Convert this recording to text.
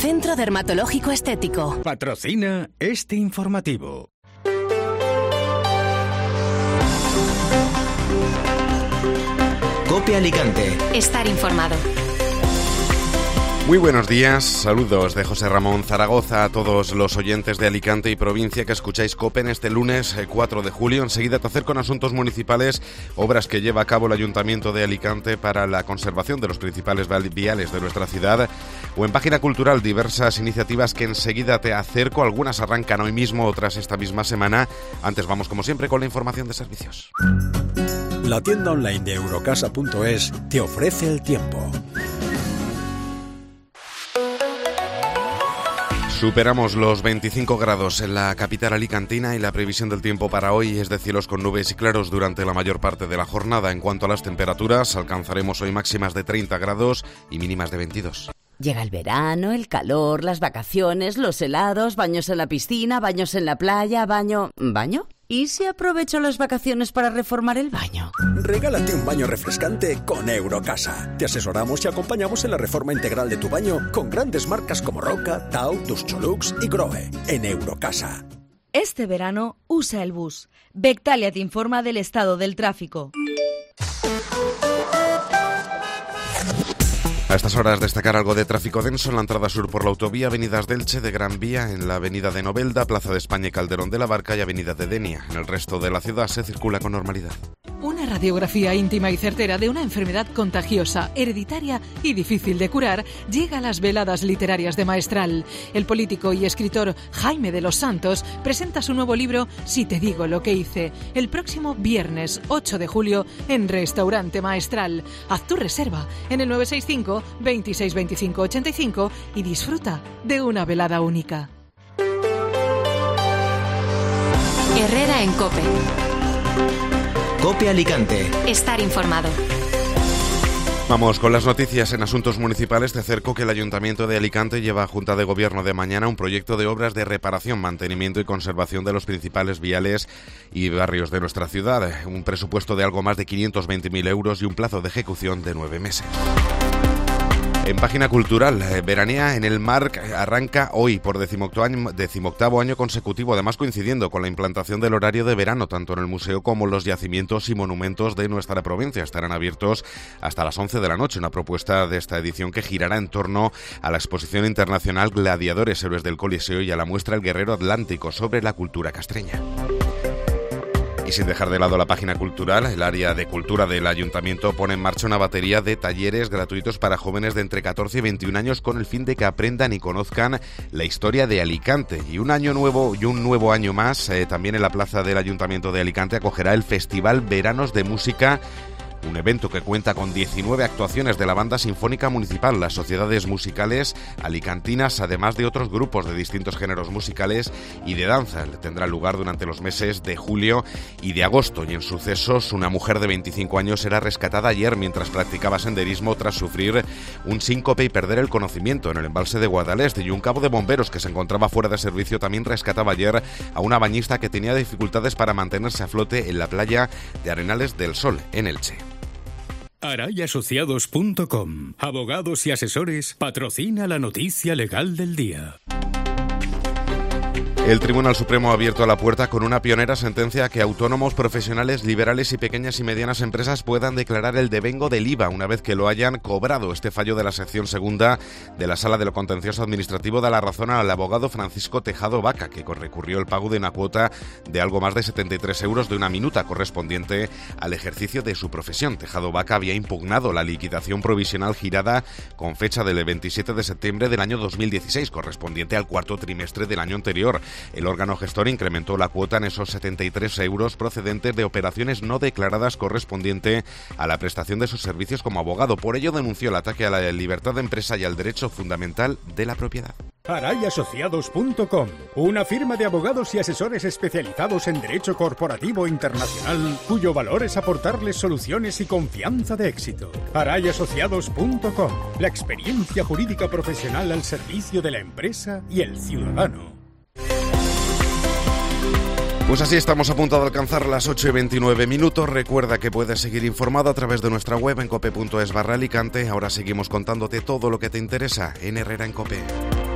Centro Dermatológico Estético. Patrocina este informativo. COPE Alicante. Estar informado. Muy buenos días, saludos de José Ramón Zaragoza a todos los oyentes de Alicante y provincia que escucháis COPE en este lunes 4 de julio. Enseguida te acerco con asuntos municipales, obras que lleva a cabo el Ayuntamiento de Alicante para la conservación de los principales viales de nuestra ciudad, o en Página Cultural diversas iniciativas que enseguida te acerco. Algunas arrancan hoy mismo, otras esta misma semana. Antes vamos como siempre con la información de servicios. La tienda online de Eurocasa.es te ofrece el tiempo. Superamos los 25 grados en la capital alicantina y la previsión del tiempo para hoy es de cielos con nubes y claros durante la mayor parte de la jornada. En cuanto a las temperaturas, alcanzaremos hoy máximas de 30 grados y mínimas de 22. Llega el verano, el calor, las vacaciones, los helados, baños en la piscina, baños en la playa, ¿Baño? ¿Y si aprovecho las vacaciones para reformar el baño? Regálate un baño refrescante con Eurocasa. Te asesoramos y acompañamos en la reforma integral de tu baño con grandes marcas como Roca, Tau, Duscholux y Grohe. En Eurocasa. Este verano usa el bus. Bectalia te informa del estado del tráfico. A estas horas destacar algo de tráfico denso en la entrada sur por la autovía, avenidas de Elche, de Gran Vía, en la avenida de Novelda, Plaza de España y Calderón de la Barca y avenida de Denia. En el resto de la ciudad se circula con normalidad. Una radiografía íntima y certera de una enfermedad contagiosa, hereditaria y difícil de curar llega a las veladas literarias de Maestral. El político y escritor Jaime de los Santos presenta su nuevo libro Si te digo lo que hice, el próximo viernes 8 de julio en Restaurante Maestral. Haz tu reserva en el 965 26 25 85 y disfruta de una velada única. Herrera en COPE. COPE Alicante. Estar informado. Vamos con las noticias en asuntos municipales. Te acerco que el Ayuntamiento de Alicante lleva a Junta de Gobierno de mañana un proyecto de obras de reparación, mantenimiento y conservación de los principales viales y barrios de nuestra ciudad. Un presupuesto de algo más de 520.000 euros y un plazo de ejecución de 9 meses. En Página Cultural, Veranea en el Marc arranca hoy por 18º año consecutivo, además coincidiendo con la implantación del horario de verano, tanto en el museo como en los yacimientos y monumentos de nuestra provincia. Estarán abiertos hasta las 11 de la noche, una propuesta de esta edición que girará en torno a la exposición internacional Gladiadores, Héroes del Coliseo y a la muestra El Guerrero Atlántico sobre la cultura castreña. Y sin dejar de lado la Página Cultural, el área de cultura del Ayuntamiento pone en marcha una batería de talleres gratuitos para jóvenes de entre 14 y 21 años con el fin de que aprendan y conozcan la historia de Alicante. Y un nuevo año más, también en la plaza del Ayuntamiento de Alicante acogerá el Festival Veranos de Música, un evento que cuenta con 19 actuaciones de la Banda Sinfónica Municipal, las sociedades musicales alicantinas, además de otros grupos de distintos géneros musicales y de danza. Tendrá lugar durante los meses de julio y de agosto. Y en sucesos, una mujer de 25 años era rescatada ayer mientras practicaba senderismo tras sufrir un síncope y perder el conocimiento en el embalse de Guadalest. Y un cabo de bomberos que se encontraba fuera de servicio también rescataba ayer a una bañista que tenía dificultades para mantenerse a flote en la playa de Arenales del Sol, en Elche. Arayasociados.com. Abogados y asesores patrocina la noticia legal del día. El Tribunal Supremo ha abierto la puerta con una pionera sentencia que autónomos, profesionales, liberales y pequeñas y medianas empresas puedan declarar el devengo del IVA una vez que lo hayan cobrado. Este fallo de la sección segunda de la Sala de lo Contencioso Administrativo da la razón al abogado Francisco Tejado Vaca, que recurrió el pago de una cuota de algo más de 73 euros de una minuta correspondiente al ejercicio de su profesión. Tejado Vaca había impugnado la liquidación provisional girada con fecha del 27 de septiembre del año 2016, correspondiente al cuarto trimestre del año anterior. El órgano gestor incrementó la cuota en esos 73 euros procedentes de operaciones no declaradas correspondiente a la prestación de sus servicios como abogado. Por ello denunció el ataque a la libertad de empresa y al derecho fundamental de la propiedad. Arayasociados.com, una firma de abogados y asesores especializados en derecho corporativo internacional, cuyo valor es aportarles soluciones y confianza de éxito. Arayasociados.com, la experiencia jurídica profesional al servicio de la empresa y el ciudadano. Pues así estamos a punto de alcanzar las 8:29. Recuerda que puedes seguir informado a través de nuestra web en cope.es/Alicante. Ahora seguimos contándote todo lo que te interesa en Herrera en COPE.